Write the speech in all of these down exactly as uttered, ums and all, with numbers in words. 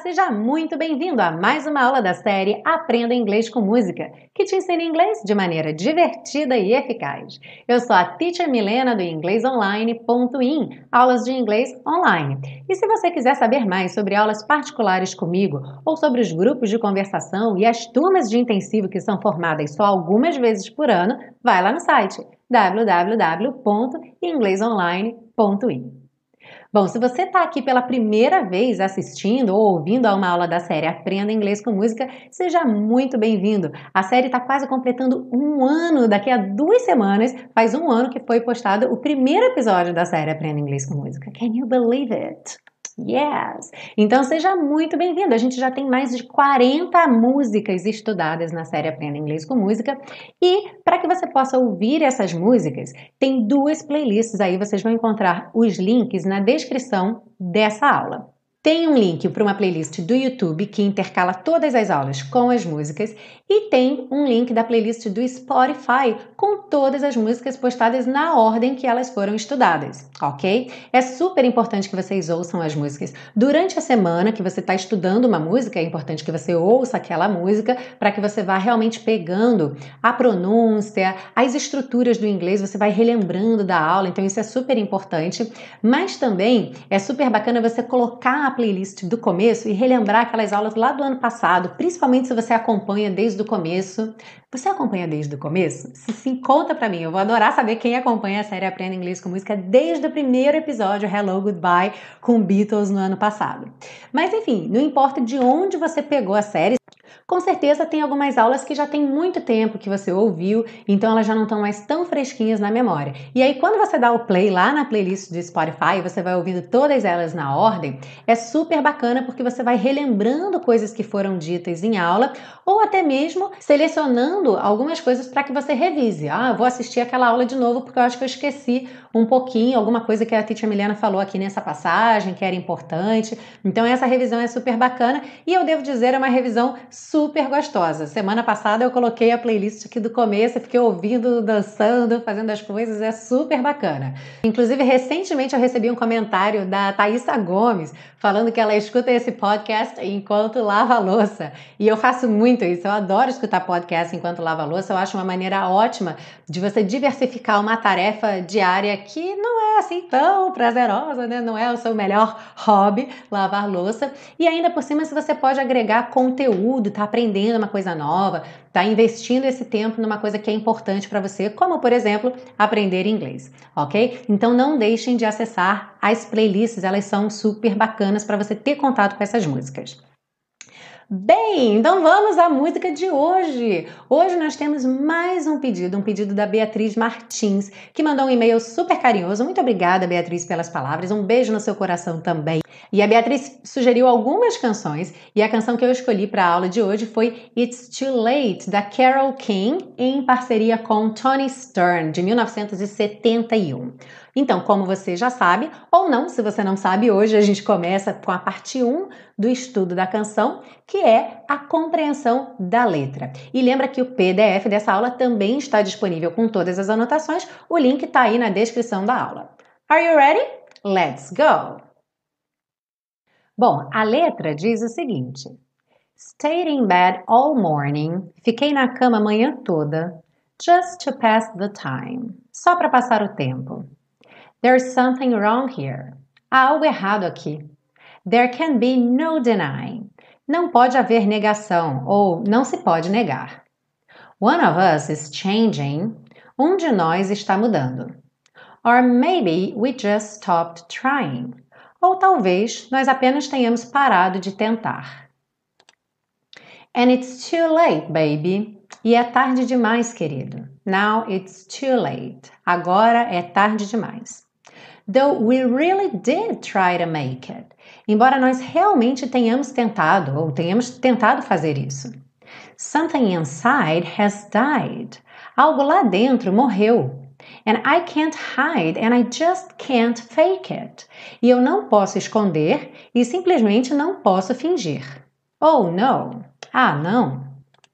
seja muito bem-vindo a mais uma aula da série Aprenda Inglês com Música, que te ensina inglês de maneira divertida e eficaz. Eu sou a Teacher Milena do inglês online ponto in, aulas de inglês online. E se você quiser saber mais sobre aulas particulares comigo ou sobre os grupos de conversação e as turmas de intensivo que são formadas só algumas vezes por ano, vai lá no site w w w ponto inglês online ponto in. Bom, se você está aqui pela primeira vez assistindo ou ouvindo a uma aula da série Aprenda Inglês com Música, seja muito bem-vindo. A série está quase completando um ano, daqui a duas semanas, faz um ano que foi postado o primeiro episódio da série Aprenda Inglês com Música. Can you believe it? Yes! Então seja muito bem-vindo. A gente já tem mais de quarenta músicas estudadas na série Aprenda Inglês com Música e para que você possa ouvir essas músicas, tem duas playlists aí, vocês vão encontrar os links na descrição dessa aula. Tem um link para uma playlist do YouTube que intercala todas as aulas com as músicas e tem um link da playlist do Spotify com todas as músicas postadas na ordem que elas foram estudadas, ok? É super importante que vocês ouçam as músicas. Durante a semana que você está estudando uma música, é importante que você ouça aquela música para que você vá realmente pegando a pronúncia, as estruturas do inglês, você vai relembrando da aula, então isso é super importante. Mas também é super bacana você colocar a playlist do começo e relembrar aquelas aulas lá do ano passado, principalmente se você acompanha desde o começo. Você acompanha desde o começo? Se sim, conta pra mim. Eu vou adorar saber quem acompanha a série Aprenda Inglês com Música desde o primeiro episódio Hello Goodbye com Beatles no ano passado. Mas enfim, não importa de onde você pegou a série, com certeza tem algumas aulas que já tem muito tempo que você ouviu, então elas já não estão mais tão fresquinhas na memória. E aí quando você dá o play lá na playlist do Spotify, você vai ouvindo todas elas na ordem, é super bacana porque você vai relembrando coisas que foram ditas em aula ou até mesmo selecionando algumas coisas para que você revise. Ah, eu vou assistir aquela aula de novo porque eu acho que eu esqueci um pouquinho, alguma coisa que a Teacher Milena falou aqui nessa passagem que era importante. Então essa revisão é super bacana e eu devo dizer, é uma revisão super gostosa. Semana passada eu coloquei a playlist aqui do começo e fiquei ouvindo, dançando, fazendo as coisas, é super bacana. Inclusive, recentemente eu recebi um comentário da Thaisa Gomes falando que ela escuta esse podcast enquanto lava a louça. E eu faço muito isso, eu adoro escutar podcast enquanto lava a louça, eu acho uma maneira ótima de você diversificar uma tarefa diária que não é assim tão prazerosa, né? Não é o seu melhor hobby, lavar louça. E ainda por cima, se você pode agregar conteúdo, tá aprendendo uma coisa nova, tá investindo esse tempo numa coisa que é importante para você, como, por exemplo, aprender inglês, ok? Então não deixem de acessar as playlists, elas são super bacanas para você ter contato com essas músicas. Bem, então vamos à música de hoje. Hoje nós temos mais um pedido, um pedido da Beatriz Martins, que mandou um e-mail super carinhoso. Muito obrigada, Beatriz, pelas palavras. Um beijo no seu coração também. E a Beatriz sugeriu algumas canções e a canção que eu escolhi para a aula de hoje foi It's Too Late, da Carole King, em parceria com Tony Stern, de mil novecentos e setenta e um. Então, como você já sabe, ou não, se você não sabe, hoje a gente começa com a parte um do estudo da canção, que é a compreensão da letra. E lembra que o P D F dessa aula também está disponível com todas as anotações, o link está aí na descrição da aula. Are you ready? Let's go! Bom, a letra diz o seguinte: Stayed in bed all morning, fiquei na cama a manhã toda, just to pass the time, só para passar o tempo. There's something wrong here. Há algo errado aqui. There can be no denying. Não pode haver negação ou não se pode negar. One of us is changing. Um de nós está mudando. Or maybe we just stopped trying. Ou talvez nós apenas tenhamos parado de tentar. And it's too late, baby. E é tarde demais, querido. Now it's too late. Agora é tarde demais. Though we really did try to make it. Embora nós realmente tenhamos tentado ou tenhamos tentado fazer isso. Something inside has died. Algo lá dentro morreu. And I can't hide and I just can't fake it. E eu não posso esconder e simplesmente não posso fingir. Oh, no. Ah, não.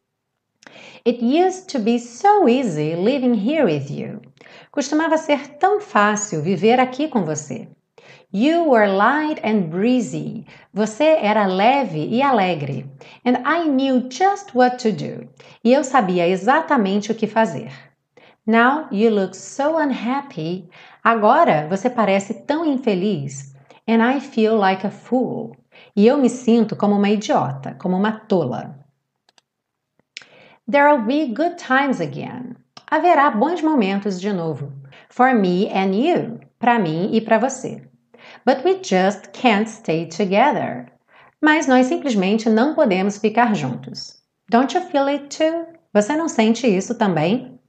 It used to be so easy living here with you. Costumava ser tão fácil viver aqui com você. You were light and breezy. Você era leve e alegre. And I knew just what to do. E eu sabia exatamente o que fazer. Now you look so unhappy. Agora você parece tão infeliz. And I feel like a fool. E eu me sinto como uma idiota, como uma tola. There'll be good times again. Haverá bons momentos de novo. For me and you. Para mim e para você. But we just can't stay together. Mas nós simplesmente não podemos ficar juntos. Don't you feel it too? Você não sente isso também?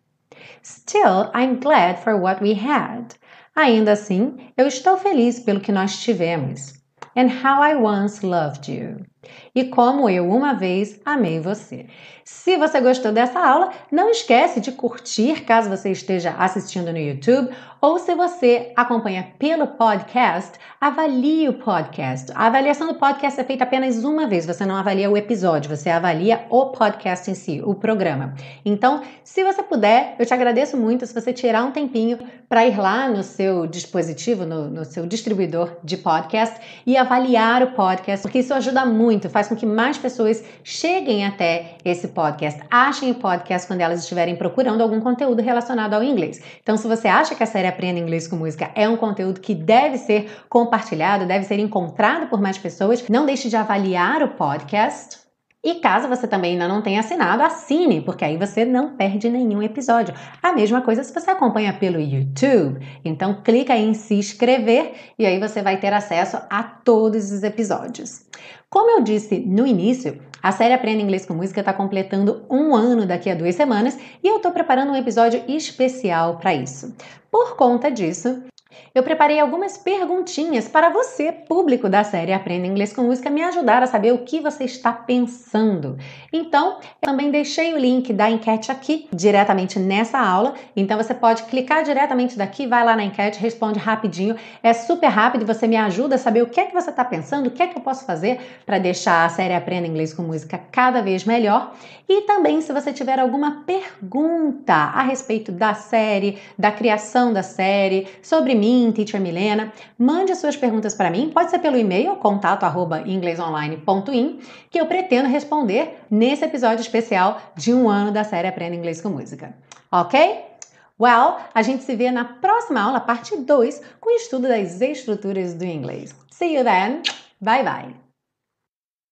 Still, I'm glad for what we had. Ainda assim, eu estou feliz pelo que nós tivemos. And how I once loved you. E como eu uma vez amei você. Se você gostou dessa aula, não esquece de curtir caso você esteja assistindo no YouTube ou se você acompanha pelo podcast, avalie o podcast. A avaliação do podcast é feita apenas uma vez, você não avalia o episódio, você avalia o podcast em si, o programa. Então, se você puder, eu te agradeço muito se você tirar um tempinho para ir lá no seu dispositivo, no, no seu distribuidor de podcast e avaliar o podcast, porque isso ajuda muito, faz com que mais pessoas cheguem até esse podcast, achem o podcast quando elas estiverem procurando algum conteúdo relacionado ao inglês. Então, se você acha que a série Aprenda Inglês com Música é um conteúdo que deve ser compartilhado, deve ser encontrado por mais pessoas, não deixe de avaliar o podcast. E caso você também ainda não tenha assinado, assine, porque aí você não perde nenhum episódio. A mesma coisa se você acompanha pelo YouTube. Então, clica aí em se inscrever e aí você vai ter acesso a todos os episódios. Como eu disse no início, a série Aprenda Inglês com Música está completando um ano daqui a duas semanas e eu estou preparando um episódio especial para isso. Por conta disso, eu preparei algumas perguntinhas para você, público da série Aprenda Inglês com Música, me ajudar a saber o que você está pensando. Então, eu também deixei o link da enquete aqui, diretamente nessa aula. Então, você pode clicar diretamente daqui, vai lá na enquete, responde rapidinho. É super rápido, você me ajuda a saber o que é que você está pensando, o que é que eu posso fazer para deixar a série Aprenda Inglês com Música cada vez melhor. E também, se você tiver alguma pergunta a respeito da série, da criação da série, sobre mim, Teacher Milena, mande as suas perguntas para mim, pode ser pelo e-mail, contato arroba inglesonline ponto in, que eu pretendo responder nesse episódio especial de um ano da série Aprenda Inglês com Música. Ok? Well, a gente se vê na próxima aula, parte dois, com o estudo das estruturas do inglês. See you then. Bye bye.